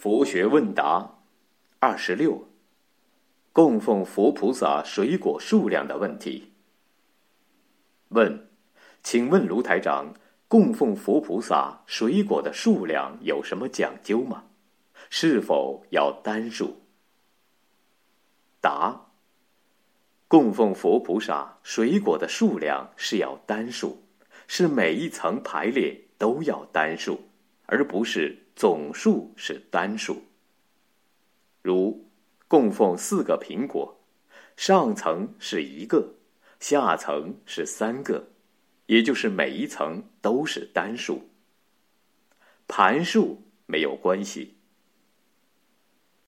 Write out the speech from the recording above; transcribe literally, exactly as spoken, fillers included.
佛学问答二十六：供奉佛菩萨水果数量的问题。问：请问卢台长，供奉佛菩萨水果的数量有什么讲究吗？是否要单数？答：供奉佛菩萨水果的数量是要单数，是每一层排列都要单数，而不是总数是单数。如供奉四个苹果，上层是一个，下层是三个，也就是每一层都是单数。盘数没有关系，